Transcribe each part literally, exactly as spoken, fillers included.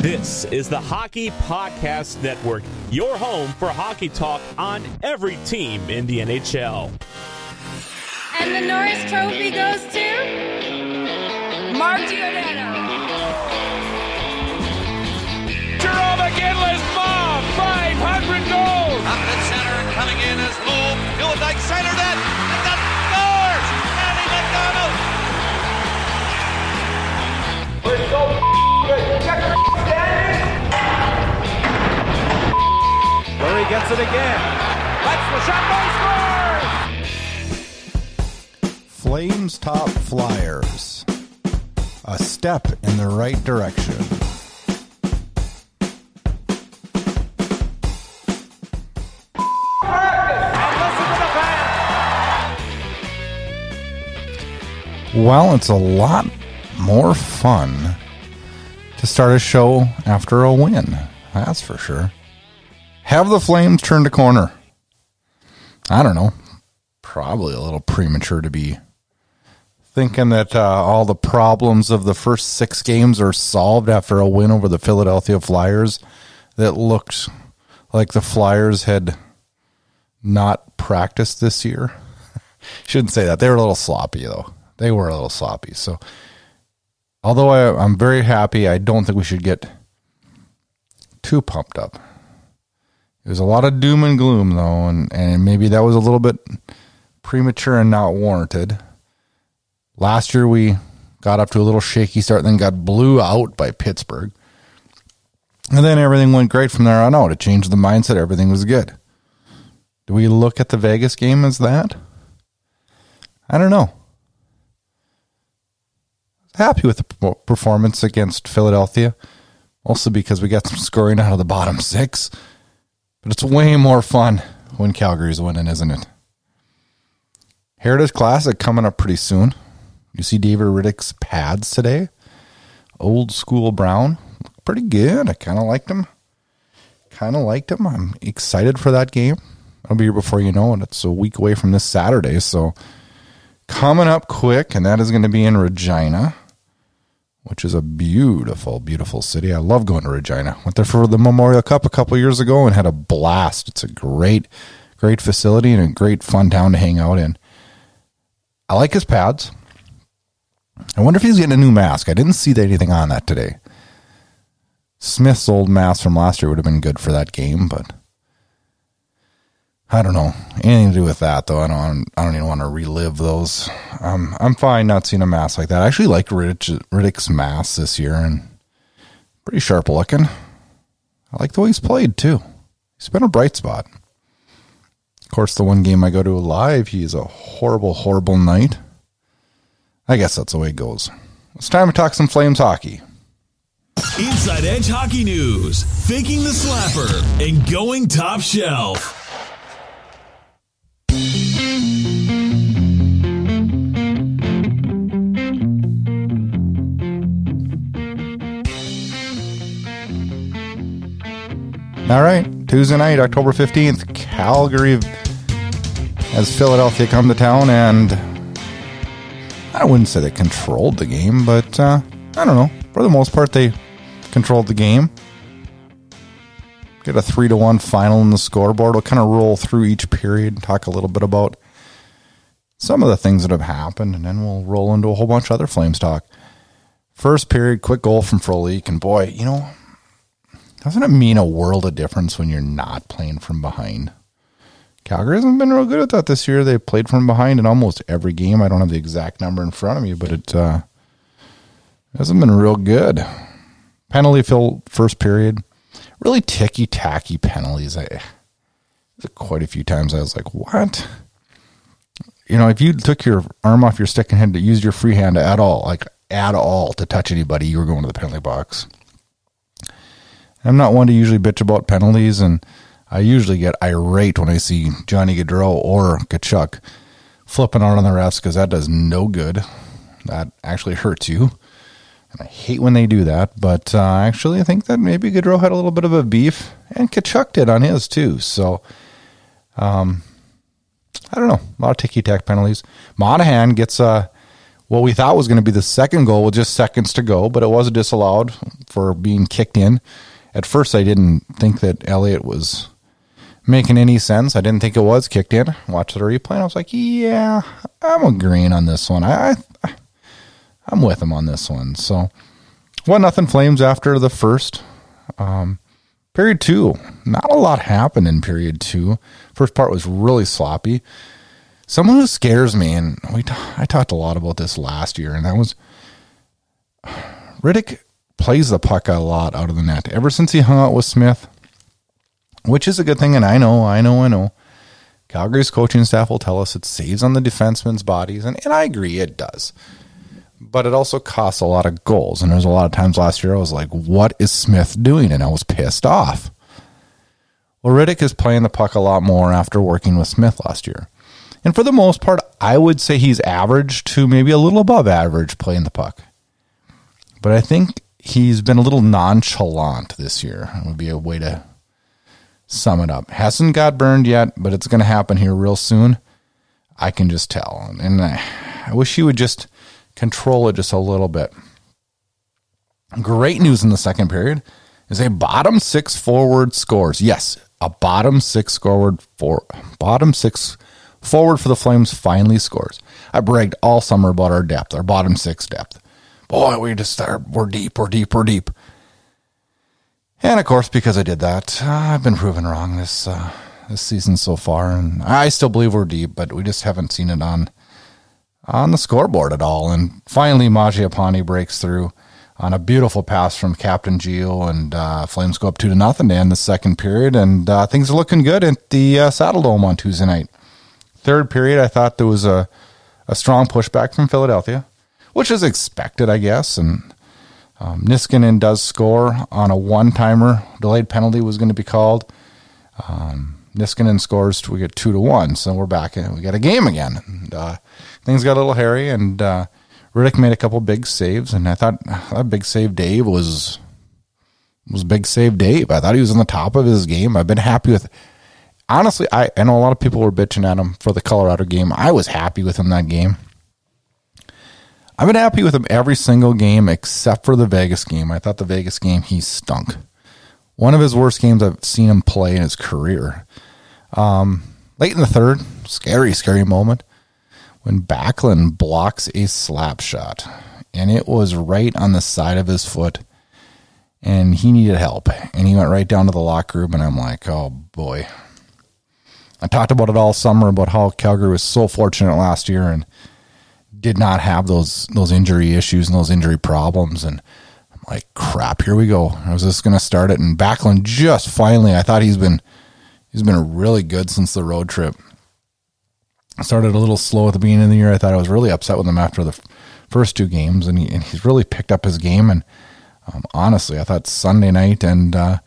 This is the Hockey Podcast Network, your home for hockey talk on every team in the N H L. And the Norris Trophy goes to Mark Giordano. Jerome McGinley's mom, five hundred goals. Up at center and coming in is Lou. Gilendike centered it. And that scores. Andy McDonald. Let's go. Murray gets it again. That's the shot. Boy scores. Flames top Flyers. A step in the right direction. Well, it's a lot more fun to start a show after a win. That's for sure. Have the Flames turned a corner? I don't know. Probably a little premature to be thinking that uh, all the problems of the first six games are solved after a win over the Philadelphia Flyers that looked like the Flyers had not practiced this year. Shouldn't say that. They were a little sloppy, though. They were a little sloppy. So, although I, I'm very happy, I don't think we should get too pumped up. There's a lot of doom and gloom, though, and, and maybe that was a little bit premature and not warranted. Last year, we got up to a little shaky start, then got blew out by Pittsburgh. And then everything went great from there on out. It changed the mindset. Everything was good. Do we look at the Vegas game as that? I don't know. Happy with the performance against Philadelphia, also because we got some scoring out of the bottom six. But it's way more fun when Calgary's winning, isn't it? Heritage Classic coming up pretty soon. You see David Riddick's pads today. Old school brown. Look pretty good. I kind of liked him. Kind of liked him. I'm excited for that game. I'll be here before you know it. It's a week away from this Saturday. So coming up quick, and that is going to be in Regina, which is a beautiful, beautiful city. I love going to Regina. Went there for the Memorial Cup a couple years ago and had a blast. It's a great, great facility and a great fun town to hang out in. I like his pads. I wonder if he's getting a new mask. I didn't see anything on that today. Smith's old mask from last year would have been good for that game, but I don't know. Anything to do with that, though. I don't. I don't even want to relive those. Um, I'm fine not seeing a mask like that. I actually liked Riddick, Riddick's mask this year, and pretty sharp looking. I like the way he's played too. He's been a bright spot. Of course, the one game I go to live, he's a horrible, horrible night. I guess that's the way it goes. It's time to talk some Flames hockey. Inside Edge Hockey News, faking the slapper, and going top shelf. All right, Tuesday night, October fifteenth, Calgary has Philadelphia come to town, and I wouldn't say they controlled the game, but uh, I don't know. For the most part, they controlled the game. Get a three to one final in the scoreboard. We'll kind of roll through each period and talk a little bit about some of the things that have happened, and then we'll roll into a whole bunch of other Flames talk. First period, quick goal from Frolik, and boy, you know, doesn't it mean a world of difference when you're not playing from behind? Calgary hasn't been real good at that this year. They played from behind in almost every game. I don't have the exact number in front of me, but it uh, hasn't been real good. Penalty fill first period. Really ticky-tacky penalties. I, quite a few times I was like, what? You know, if you took your arm off your stick and had to use your free hand at all, like at all to touch anybody, you were going to the penalty box. I'm not one to usually bitch about penalties, and I usually get irate when I see Johnny Gaudreau or Tkachuk flipping out on the refs because that does no good. That actually hurts you. And I hate when they do that, but uh, actually I think that maybe Gaudreau had a little bit of a beef, and Tkachuk did on his too. So, um, I don't know. A lot of ticky-tack penalties. Monahan gets a what we thought was going to be the second goal with just seconds to go, but it was disallowed for being kicked in. At first, I didn't think that Elliott was making any sense. I didn't think it was kicked in. Watched the replay, and I was like, yeah, I'm agreeing on this one. I, I, I'm with him on this one. So, one nothing Flames after the first. Um, period two, not a lot happened in period two. First part was really sloppy. Someone who scares me, and we t- I talked a lot about this last year, and that was Rittich plays the puck a lot out of the net. Ever since he hung out with Smith, which is a good thing, and I know, I know, I know. Calgary's coaching staff will tell us it saves on the defensemen's bodies, and, and I agree, it does. But it also costs a lot of goals, and there's a lot of times last year I was like, what is Smith doing? And I was pissed off. Well, Rittich is playing the puck a lot more after working with Smith last year. And for the most part, I would say he's average to maybe a little above average playing the puck. But I think he's been a little nonchalant this year. It would be a way to sum it up. Hasn't got burned yet, but it's going to happen here real soon. I can just tell. And I, I wish he would just control it just a little bit. Great news in the second period is a bottom six forward scores. Yes, a bottom six forward for bottom six forward for the Flames finally scores. I bragged all summer about our depth, our bottom six depth. Boy, we just are, we're deep, we're deep, we're deep. And of course, because I did that, uh, I've been proven wrong this uh, this season so far, and I still believe we're deep, but we just haven't seen it on on the scoreboard at all. And finally, Mangiapane breaks through on a beautiful pass from Captain Gio, and uh, Flames go up two to nothing to end the second period, and uh, things are looking good at the uh, Saddle Dome on Tuesday night. Third period, I thought there was a, a strong pushback from Philadelphia, which is expected, I guess, and um, Niskanen does score on a one-timer. Delayed penalty was going to be called. Um, Niskanen scores, we get two to one, so we're back in. We got a game again. And, uh, things got a little hairy, and uh, Rittich made a couple big saves, and I thought that big save Dave was was big save Dave. I thought he was on the top of his game. I've been happy with. Honestly, I, I know a lot of people were bitching at him for the Colorado game. I was happy with him that game. I've been happy with him every single game except for the Vegas game. I thought the Vegas game, he stunk. One of his worst games I've seen him play in his career. Um, late in the third, scary, scary moment when Backlund blocks a slap shot, and it was right on the side of his foot, and he needed help, and he went right down to the locker room, and I'm like, oh boy. I talked about it all summer about how Calgary was so fortunate last year and did not have those those injury issues and those injury problems, and I'm like, crap, here we go. I was just going to start it, and Backlund just finally, I thought he's been he's been really good since the road trip. I started a little slow at the beginning of the year. I thought I was really upset with him after the first two games, and, he, and he's really picked up his game, and um, honestly, I thought Sunday night and uh,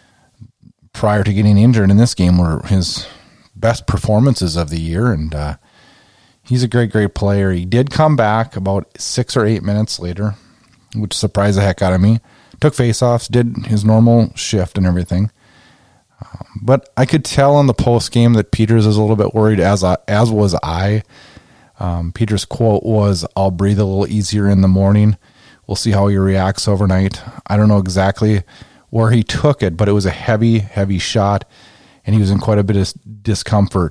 prior to getting injured in this game were his best performances of the year, and uh, he's a great, great player. He did come back about six or eight minutes later, which surprised the heck out of me. Took faceoffs, did his normal shift and everything. Um, but I could tell in the post game that Peters is a little bit worried, as I, as was I. Um, Peters' quote was, "I'll breathe a little easier in the morning. We'll see how he reacts overnight." I don't know exactly where he took it, but it was a heavy, heavy shot, and he was in quite a bit of discomfort.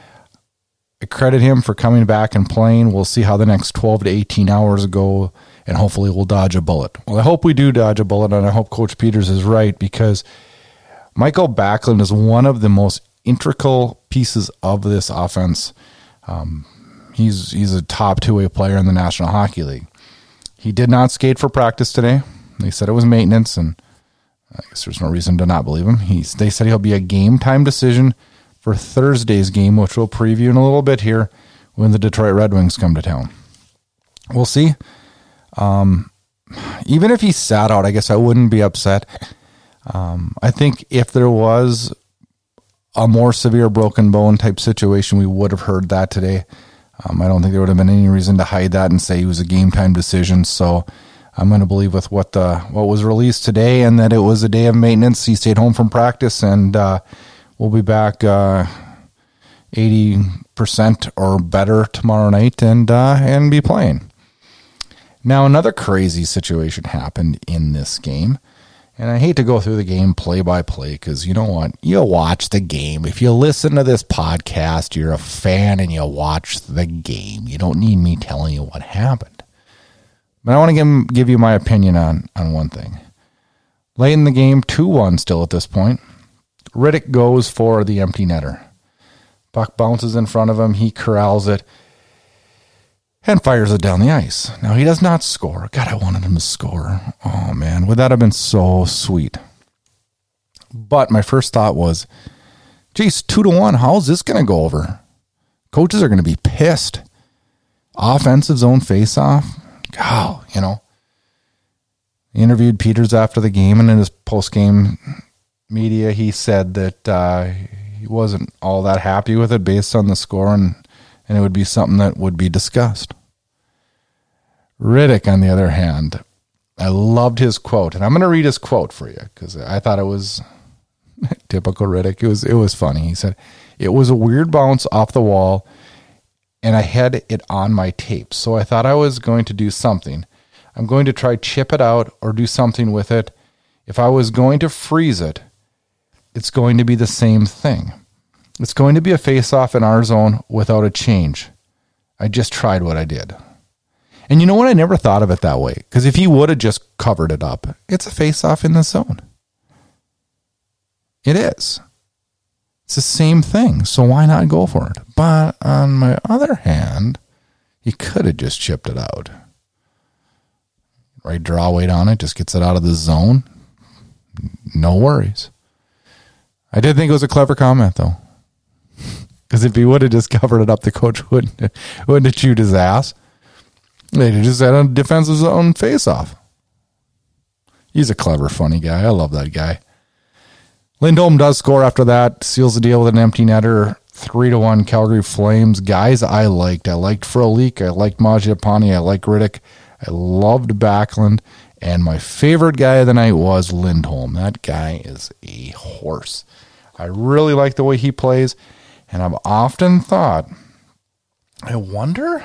I credit him for coming back and playing. We'll see how the next twelve to eighteen hours go, and hopefully we'll dodge a bullet. Well, I hope we do dodge a bullet, and I hope Coach Peters is right, because Michael Backlund is one of the most integral pieces of this offense. Um, he's he's a top two-way player in the National Hockey League. He did not skate for practice today. They said it was maintenance, and I guess there's no reason to not believe him. He's, they said he'll be a game-time decision for Thursday's game, which we'll preview in a little bit here when the Detroit Red Wings come to town. We'll see. Um, even if he sat out, I guess I wouldn't be upset. Um, I think if there was a more severe broken bone type situation, we would have heard that today. Um, I don't think there would have been any reason to hide that and say he was a game-time decision. So I'm going to believe with what the what was released today, and that it was a day of maintenance. He stayed home from practice, and uh, we'll be back uh, eighty percent or better tomorrow night and uh, and be playing. Now, another crazy situation happened in this game. And I hate to go through the game play by play because you know what? You watch the game. If you listen to this podcast, you're a fan and you watch the game. You don't need me telling you what happened. But I want to give, give you my opinion on, on one thing. Late in the game, two one still at this point. Riddick goes for the empty netter. Puck bounces in front of him. He corrals it and fires it down the ice. Now, he does not score. God, I wanted him to score. Oh, man. Would that have been so sweet? But my first thought was, geez, two to one. How's this going to go over? Coaches are going to be pissed. Offensive zone face-off. God, you know. He interviewed Peters after the game, and in his post-game media, he said that uh, he wasn't all that happy with it based on the score, and and it would be something that would be discussed. Riddick, on the other hand, I loved his quote, and I'm going to read his quote for you because I thought it was typical Riddick. It was it was funny. He said, "It was a weird bounce off the wall, and I had it on my tape, so I thought I was going to do something. I'm going to try chip it out or do something with it. If I was going to freeze it, it's going to be the same thing. It's going to be a face-off in our zone without a change. I just tried what I did." And you know what? I never thought of it that way. Because if he would have just covered it up, it's a face-off in the zone. It is. It's the same thing. So why not go for it? But on my other hand, he could have just chipped it out. Right draw weight on it, just gets it out of the zone. No worries. I did think it was a clever comment, though. Because if he would have just covered it up, the coach wouldn't, wouldn't have chewed his ass. They'd have just had a defensive zone face-off. He's a clever, funny guy. I love that guy. Lindholm does score after that, seals the deal with an empty netter. Three to one Calgary Flames. Guys I liked. I liked Frolik. I liked Mangiapane. I liked Riddick. I loved Backlund. And my favorite guy of the night was Lindholm. That guy is a horse. I really like the way he plays. And I've often thought, I wonder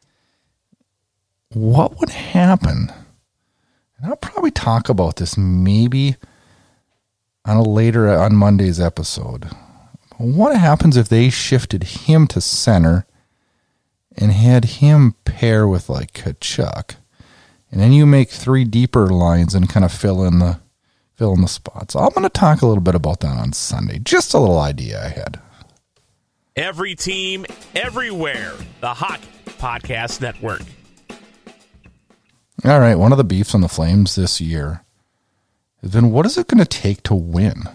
what would happen. And I'll probably talk about this maybe on a later, on Monday's episode. What happens if they shifted him to center and had him pair with like Kachuk? And then you make three deeper lines and kind of fill in the fill in the spots. I'm going to talk a little bit about that on Sunday. Just a little idea I had. Every team, everywhere. The Hockey Podcast Network. All right, one of the beefs on the Flames this year has been, what is it going to take to win?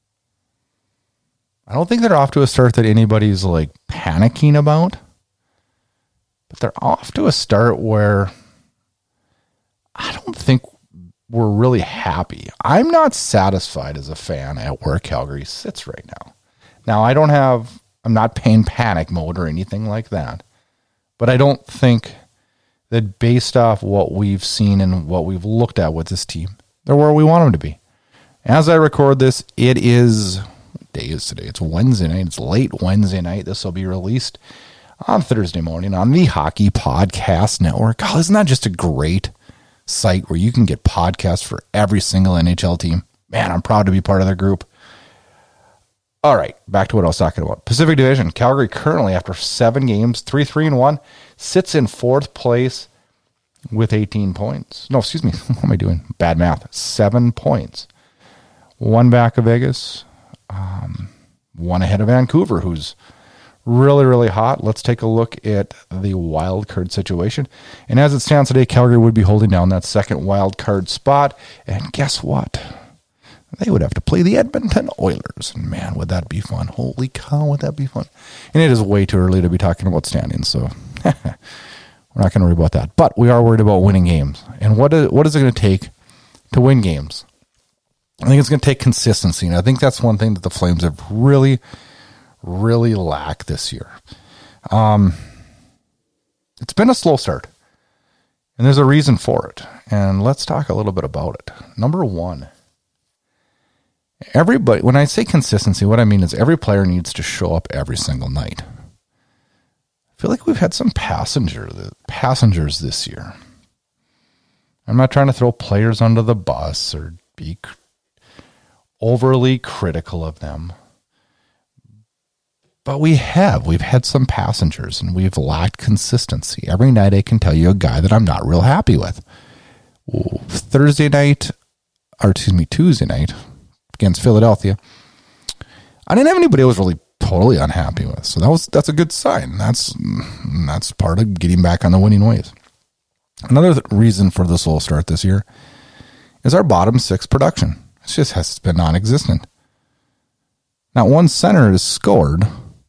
I don't think they're off to a start that anybody's like panicking about, but they're off to a start where I don't think we're really happy. I'm not satisfied as a fan at where Calgary sits right now. Now, I don't have, I'm not paying panic mode or anything like that, but I don't think that based off what we've seen and what we've looked at with this team, they're where we want them to be. As I record this, it is, what day is today? It's Wednesday night. It's late Wednesday night. This will be released on Thursday morning on the Hockey Podcast Network. Oh, isn't that just a great site where you can get podcasts for every single N H L team? Man, I'm proud to be part of their group. All right, back to what I was talking about. Pacific Division, Calgary currently, after seven games, three, three, and one, sits in fourth place with eighteen points. No, excuse me. What am I doing? Bad math. Seven points. One back of Vegas. Um, one ahead of Vancouver, who's really, really hot. Let's take a look at the wild card situation. And as it stands today, Calgary would be holding down that second wild card spot. And guess what? They would have to play the Edmonton Oilers. And man, would that be fun. Holy cow, would that be fun. And it is way too early to be talking about standings, so we're not going to worry about that. But we are worried about winning games. And what is, what is it going to take to win games? I think it's going to take consistency. And I think that's one thing that the Flames have really, really lacked this year. Um, it's been a slow start. And there's a reason for it. And let's talk a little bit about it. Number one. Everybody, when I say consistency, what I mean is every player needs to show up every single night. I feel like we've had some passenger, passengers this year. I'm not trying to throw players under the bus or be cr- overly critical of them. But we have. We've had some passengers, and we've lacked consistency. Every night I can tell you a guy that I'm not real happy with. Thursday night, or excuse me, Tuesday night against Philadelphia, I didn't have anybody I was really totally unhappy with. So that was that's a good sign. That's that's part of getting back on the winning ways. Another th- reason for the slow start this year is our bottom six production. It just has been non-existent. Not one center has scored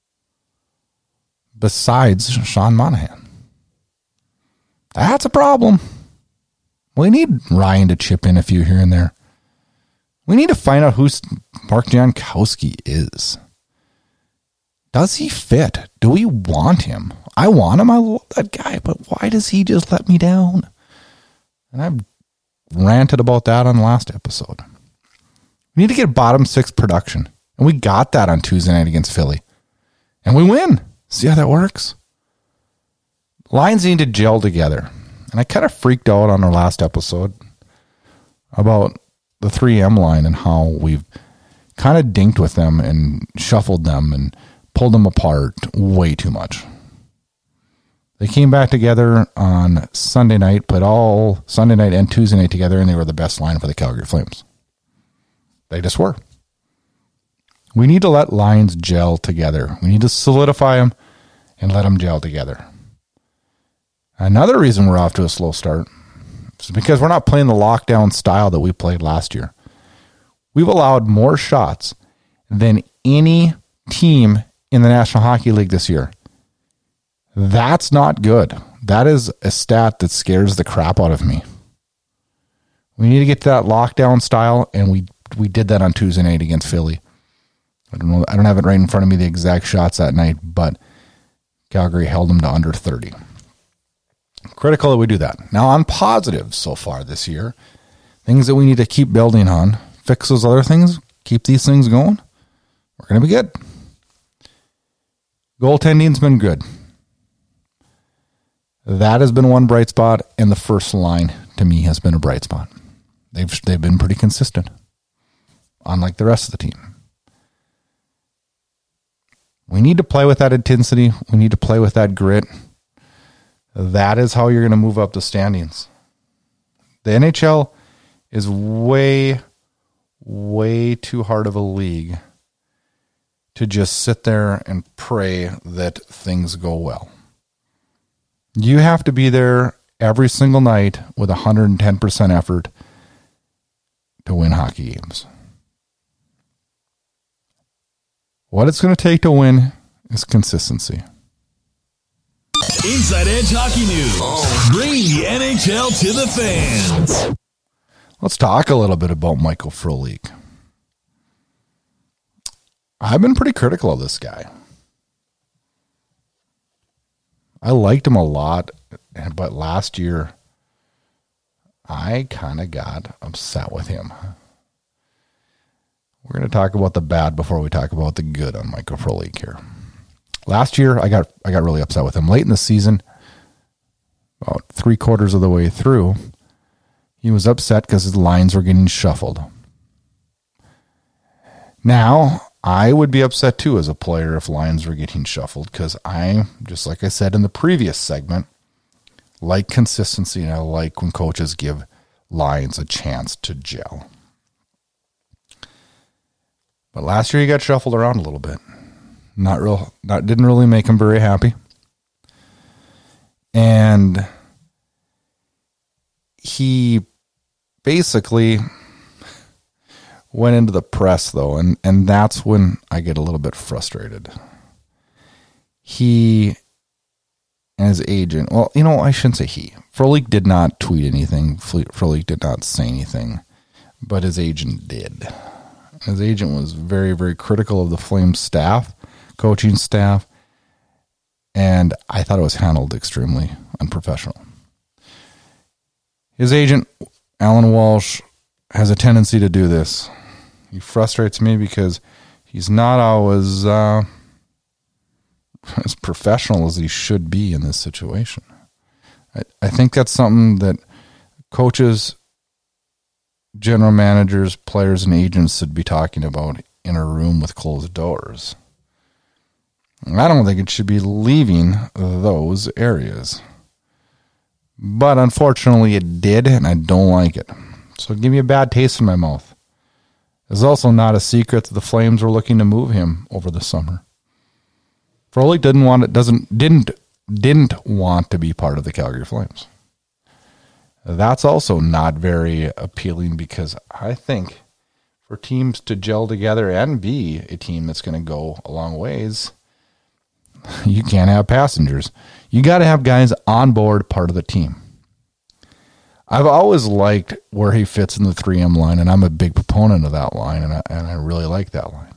besides Sean Monahan. That's a problem. We need Ryan to chip in a few here and there. We need to find out who Mark Jankowski is. Does he fit? Do we want him? I want him. I love that guy, but why does he just let me down? And I've ranted about that on the last episode. We need to get bottom six production. And we got that on Tuesday night against Philly. And we win. See how that works? Lines need to gel together. And I kind of freaked out on our last episode about the three M line and how we've kind of dinked with them and shuffled them and pulled them apart way too much. They came back together on Sunday night, put all Sunday night and Tuesday night together, and they were the best line for the Calgary Flames. They just were. We need to let lines gel together. We need to solidify them and let them gel together. Another reason we're off to a slow start is because we're not playing the lockdown style that we played last year. We've allowed more shots than any team in the National Hockey League this year. That's not good. That is a stat that scares the crap out of me. We need to get to that lockdown style, and we we did that on Tuesday night against Philly. I don't know. I don't have it right in front of me, the exact shots that night, but Calgary held them to under thirty. Critical that we do that. Now, on positives so far this year, things that we need to keep building on, fix those other things, keep these things going, we're going to be good. Goaltending's been good. That has been one bright spot, and the first line, to me, has been a bright spot. They've they've been pretty consistent, unlike the rest of the team. We need to play with that intensity. We need to play with that grit. That is how you're going to move up the standings. The N H L is way, way too hard of a league to just sit there and pray that things go well. You have to be there every single night with one hundred ten percent effort to win hockey games. What it's going to take to win is consistency. Inside Edge Hockey News, bringing the N H L to the fans. Let's talk a little bit about Michael Frolik. I've been pretty critical of this guy. I liked him a lot, but last year I kind of got upset with him. We're going to talk about the bad before we talk about the good on Michael Frolik here. Last year, I got I got really upset with him. Late in the season, about three quarters of the way through, he was upset because his lines were getting shuffled. Now, I would be upset too as a player if lines were getting shuffled because I, just like I said in the previous segment, like consistency and I like when coaches give lines a chance to gel. But last year he got shuffled around a little bit. Not real, not didn't really make him very happy. And he basically went into the press though, and, and that's when I get a little bit frustrated. He and his agent, well, you know, I shouldn't say he. Frolik did not tweet anything. Frolik did not say anything, but his agent did. His agent was very, very critical of the Flames staff, coaching staff, and I thought it was handled extremely unprofessional. His agent, Alan Walsh, has a tendency to do this. He frustrates me because he's not always uh, as professional as he should be in this situation. I, I think that's something that coaches, general managers, players, and agents should be talking about in a room with closed doors. I don't think it should be leaving those areas. But unfortunately it did, and I don't like it. So it gave me a bad taste in my mouth. It's also not a secret that the Flames were looking to move him over the summer. Frolik didn't want it, doesn't didn't didn't want to be part of the Calgary Flames. That's also not very appealing, because I think for teams to gel together and be a team that's going to go a long ways, you can't have passengers. You got to have guys on board, part of the team. I've always liked where he fits in the three M line, and I'm a big proponent of that line, and I, and I really like that line.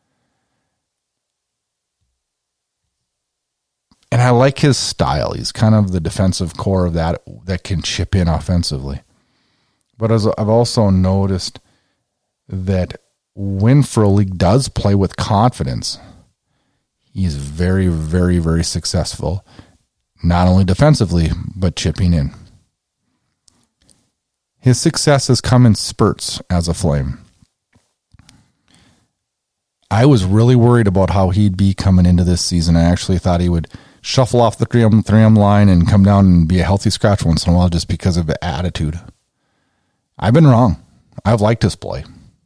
And I like his style. He's kind of the defensive core of that that can chip in offensively. But as I've also noticed that when Frolik does play with confidence, he's very, very, very successful, not only defensively, but chipping in. His success has come in spurts as a Flame. I was really worried about how he'd be coming into this season. I actually thought he would shuffle off the three M line and come down and be a healthy scratch once in a while just because of the attitude. I've been wrong. I've liked his play.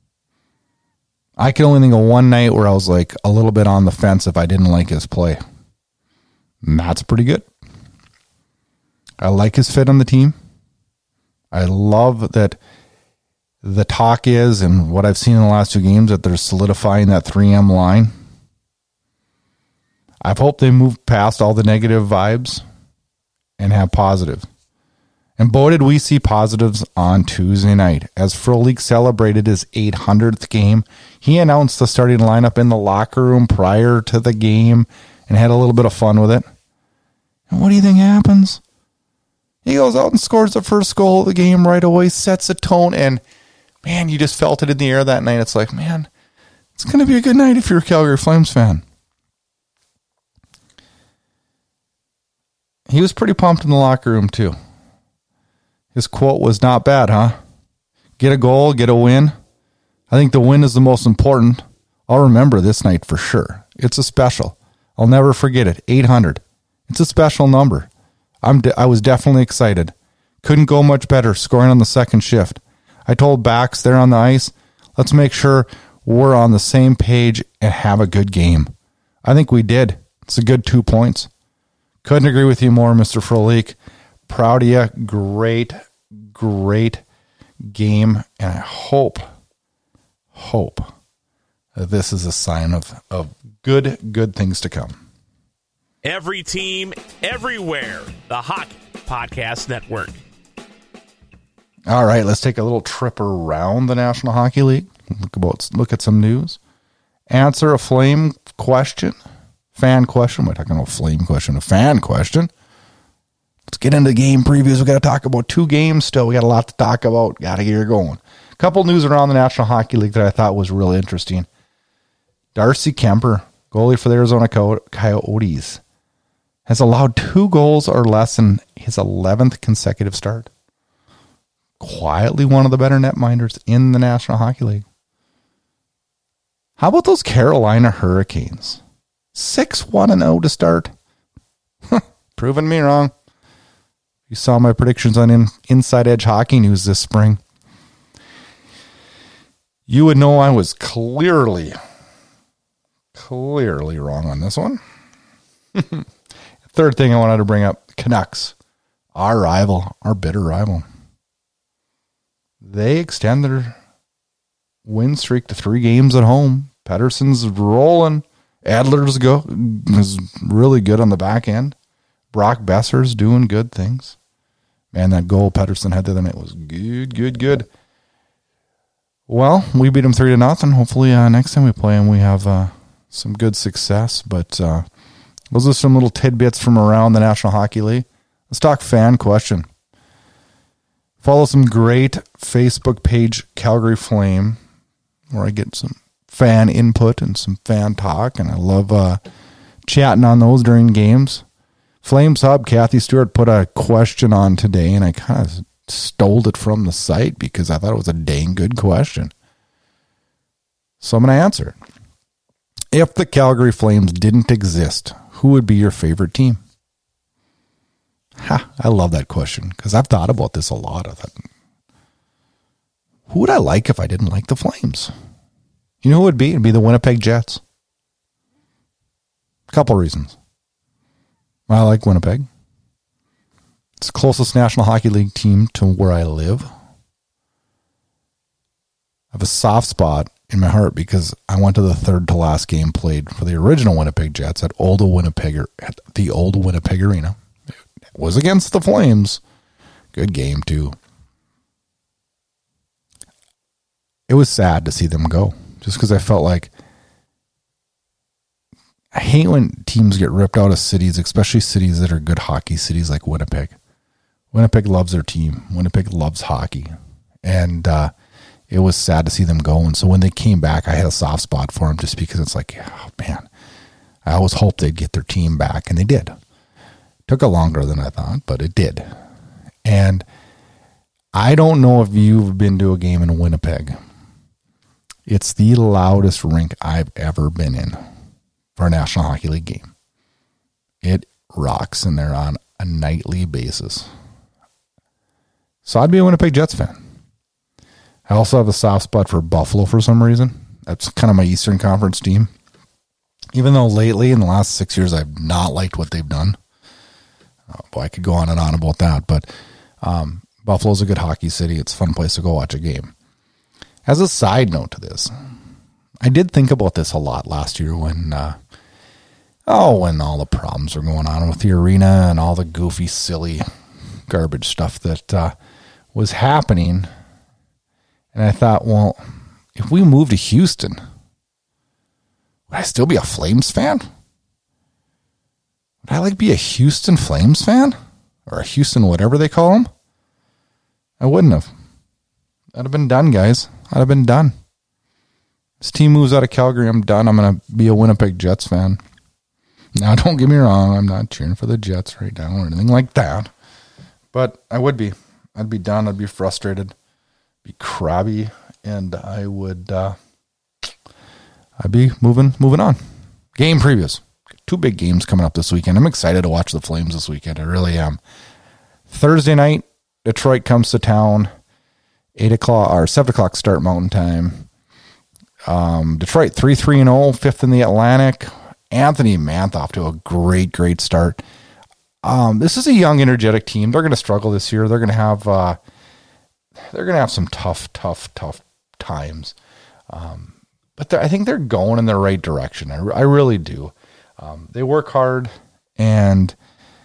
I can only think of one night where I was like a little bit on the fence if I didn't like his play. And that's pretty good. I like his fit on the team. I love that the talk is, and what I've seen in the last two games, that they're solidifying that three M line. I've hoped they move past all the negative vibes and have positive. And boy, did we see positives on Tuesday night. As Frolik celebrated his eight hundredth game, he announced the starting lineup in the locker room prior to the game and had a little bit of fun with it. And what do you think happens? He goes out and scores the first goal of the game right away, sets a tone, and man, you just felt it in the air that night. It's like, man, it's going to be a good night if you're a Calgary Flames fan. He was pretty pumped in the locker room, too. His quote was, "Not bad, huh? Get a goal, get a win. I think the win is the most important. I'll remember this night for sure. It's a special. I'll never forget it. eight hundred. It's a special number. I'm de- I was definitely excited. Couldn't go much better scoring on the second shift. I told Bax there on the ice, let's make sure we're on the same page and have a good game. I think we did. It's a good two points. Couldn't agree with you more, Mister Frolik. Proud of you. Great, great game. And I hope, hope that this is a sign of, of good, good things to come. Every team, everywhere. The Hockey Podcast Network. All right, let's take a little trip around the National Hockey League. Look about look at some news. Answer a Flame question. Fan question. We're talking about Flame question. A fan question. Let's get into game previews. We got to talk about two games still. We got a lot to talk about. Got to get her going. A couple news around the National Hockey League that I thought was really interesting. Darcy Kemper, goalie for the Arizona Coyotes, has allowed two goals or less in his eleventh consecutive start. Quietly one of the better netminders in the National Hockey League. How about those Carolina Hurricanes? six one and oh to start. Proving me wrong. You saw my predictions on in, Inside Edge Hockey News this spring. You would know I was clearly, clearly wrong on this one. Third thing I wanted to bring up, Canucks, our rival, our bitter rival. They extend their win streak to three games at home. Pettersson's rolling. Adler's go is really good on the back end. Brock Besser's doing good things. Man, that goal Pettersson had the other night was good, good, good. Well, we beat them three to nothing. Hopefully, uh, next time we play them, we have uh, some good success. But uh, those are some little tidbits from around the National Hockey League. Let's talk fan question. Follow some great Facebook page, Calgary Flame, where I get some fan input and some fan talk, and I love uh, chatting on those during games. Flames Hub, Kathy Stewart put a question on today, and I kind of stole it from the site because I thought it was a dang good question. So I'm going to answer it. If the Calgary Flames didn't exist, who would be your favorite team? Ha, I love that question because I've thought about this a lot. I thought, who would I like if I didn't like the Flames? You know who it would be? It would be the Winnipeg Jets. A couple reasons. I like Winnipeg. It's the closest National Hockey League team to where I live. I have a soft spot in my heart because I went to the third to last game played for the original Winnipeg Jets at old Winnipeg at the old Winnipeg Arena. It was against the Flames. Good game too. It was sad to see them go just because I felt like I hate when teams get ripped out of cities, especially cities that are good hockey cities like Winnipeg. Winnipeg loves their team. Winnipeg loves hockey. And uh, it was sad to see them go. And so when they came back, I had a soft spot for them just because it's like, oh, man, I always hoped they'd get their team back. And they did. Took a longer than I thought, but it did. And I don't know if you've been to a game in Winnipeg. It's the loudest rink I've ever been in for a National Hockey League game. It rocks in there on a nightly basis. So I'd be a Winnipeg Jets fan. I also have a soft spot for Buffalo for some reason. That's kind of my Eastern Conference team. Even though lately, in the last six years, I've not liked what they've done. Oh, boy, I could go on and on about that. But um, Buffalo's a good hockey city. It's a fun place to go watch a game. As a side note to this, I did think about this a lot last year when, uh, oh, when all the problems were going on with the arena and all the goofy, silly, garbage stuff that uh, was happening. And I thought, well, if we moved to Houston, would I still be a Flames fan? Would I like be a Houston Flames fan? Or a Houston whatever they call them? I wouldn't have. I'd have been done, guys. I'd have been done. This team moves out of Calgary, I'm done. I'm going to be a Winnipeg Jets fan. Now, don't get me wrong. I'm not cheering for the Jets right now or anything like that. But I would be. I'd be done. I'd be frustrated. Be crabby. And I would, uh, I'd be moving, moving on. Game previews. Two big games coming up this weekend. I'm excited to watch the Flames this weekend. I really am. Thursday night, Detroit comes to town. Eight o'clock or seven o'clock start Mountain Time. Um, Detroit three three and zero, fifth in the Atlantic. Anthony Mantha off to a great great start. Um, this is a young, energetic team. They're going to struggle this year. They're going to have uh, they're going to have some tough, tough, tough times. Um, but I think they're going in the right direction. I, I really do. Um, they work hard, and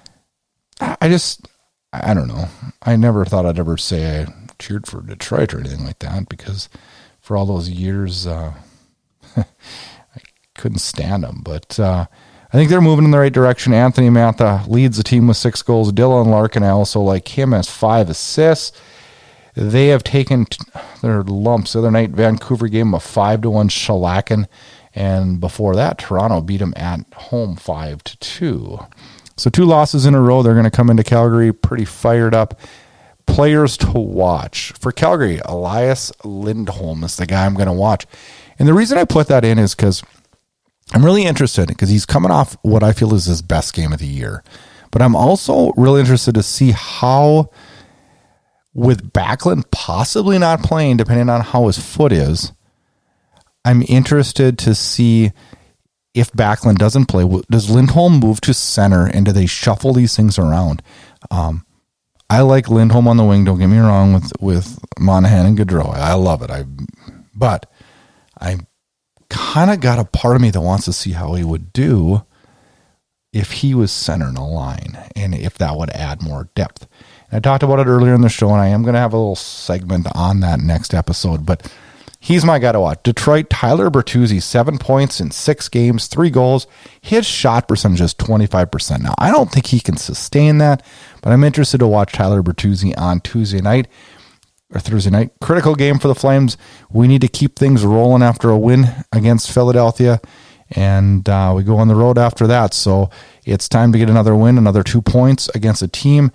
I just I don't know. I never thought I'd ever say I cheered for Detroit or anything like that because for all those years uh, I couldn't stand them. But uh, I think they're moving in the right direction. Anthony Mantha leads the team with six goals. Dylan Larkin, I also like him, as five assists. They have taken t- their lumps. The other night, Vancouver gave them a five to one shellacking, and before that, Toronto beat them at home five to two. So two losses in a row. They're going to come into Calgary pretty fired up. Players to watch. For Calgary, Elias Lindholm is the guy I'm going to watch. And the reason I put that in is because I'm really interested because he's coming off what I feel is his best game of the year. But I'm also really interested to see how, with Backlund possibly not playing, depending on how his foot is, I'm interested to see if Backlund doesn't play, does Lindholm move to center and do they shuffle these things around? Um, I like Lindholm on the wing. Don't get me wrong with, with Monahan and Gaudreau. I love it. I, but I kind of got a part of me that wants to see how he would do if he was center in a line and if that would add more depth. And I talked about it earlier in the show, and I am going to have a little segment on that next episode, but he's my guy to watch. Detroit, Tyler Bertuzzi, seven points in six games, three goals. His shot percentage is twenty-five percent. Now, I don't think he can sustain that, but I'm interested to watch Tyler Bertuzzi on Tuesday night or Thursday night. Critical game for the Flames. We need to keep things rolling after a win against Philadelphia, and uh, we go on the road after that. So it's time to get another win, another two points against a team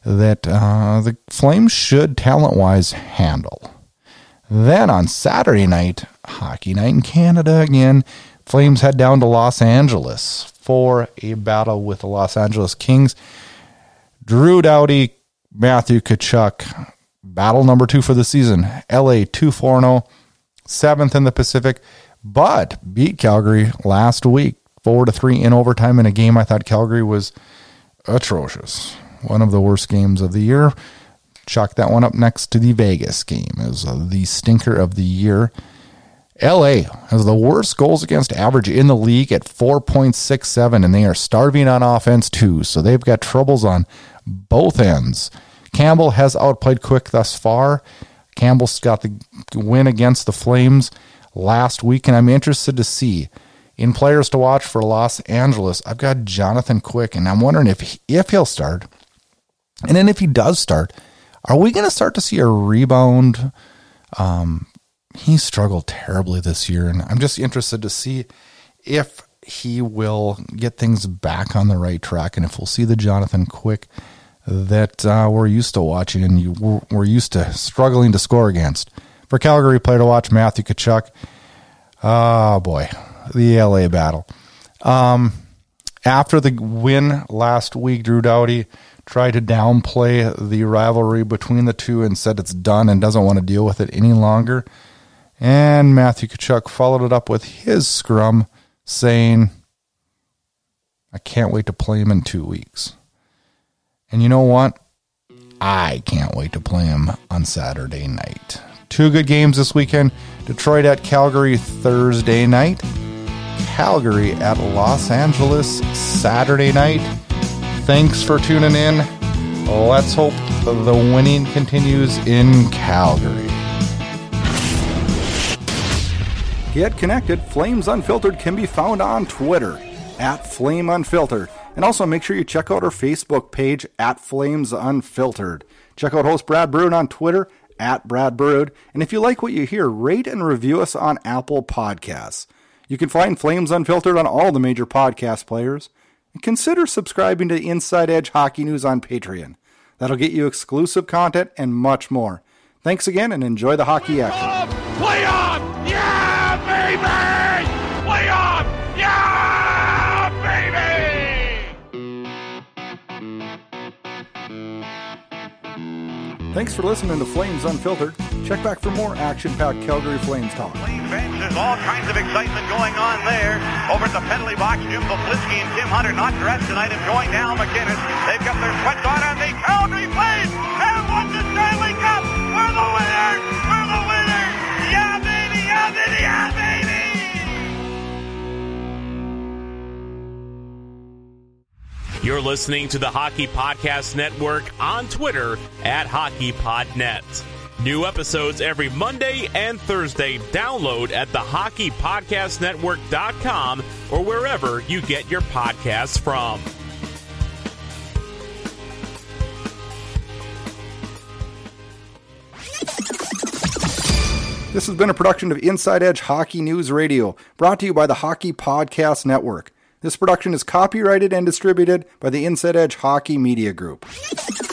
that uh, the Flames should, talent-wise, handle. Then on Saturday night, Hockey Night in Canada again, Flames head down to Los Angeles for a battle with the Los Angeles Kings. Drew Doughty, Matthew Tkachuk, battle number two for the season. L A two four oh, seventh in the Pacific, but beat Calgary last week, four to three in overtime in a game I thought Calgary was atrocious. One of the worst games of the year. Chalk that one up next to the Vegas game as the stinker of the year. L A has the worst goals against average in the league at four point six seven, and they are starving on offense too, so they've got troubles on both ends. Campbell has outplayed Quick thus far. Campbell's got the win against the Flames last week, and I'm interested to see in players to watch for Los Angeles. I've got Jonathan Quick, and I'm wondering if if he'll start. And then if he does start, are we going to start to see a rebound? Um, he struggled terribly this year, and I'm just interested to see if he will get things back on the right track, and if we'll see the Jonathan Quick that uh, we're used to watching and you, we're, we're used to struggling to score against. For Calgary, player to watch, Matthew Tkachuk. Oh, boy, the L A battle. Um, after the win last week, Drew Doughty tried to downplay the rivalry between the two and said it's done and doesn't want to deal with it any longer. And Matthew Tkachuk followed it up with his scrum saying, I can't wait to play him in two weeks. And you know what? I can't wait to play him on Saturday night. Two good games this weekend. Detroit at Calgary Thursday night. Calgary at Los Angeles Saturday night. Thanks for tuning in. Let's hope the winning continues in Calgary. Get connected. Flames Unfiltered can be found on Twitter at Flame Unfiltered. And also make sure you check out our Facebook page at Flames Unfiltered. Check out host Brad Brood on Twitter at Brad Brood. And if you like what you hear, rate and review us on Apple Podcasts. You can find Flames Unfiltered on all the major podcast players. And consider subscribing to Inside Edge Hockey News on Patreon. That'll get you exclusive content and much more. Thanks again and enjoy the hockey action. Play on! Yeah, baby! Play on! Yeah, baby! Thanks for listening to Flames Unfiltered. Check back for more action-packed Calgary Flames talk. Flames bench, there's all kinds of excitement going on there. Over at the penalty box, Jim Boflisky and Tim Hunter not dressed tonight, enjoying Al McInnes. They've got their sweats on, and the Calgary Flames have won the Stanley Cup. We're the winners! We're the winners! Yeah, baby! Yeah, baby! Yeah, baby! You're listening to the Hockey Podcast Network on Twitter at HockeyPodNet. New episodes every Monday and Thursday. Download at the hockey podcast network dot com or wherever you get your podcasts from. This has been a production of Inside Edge Hockey News Radio, brought to you by the Hockey Podcast Network. This production is copyrighted and distributed by the Inside Edge Hockey Media Group.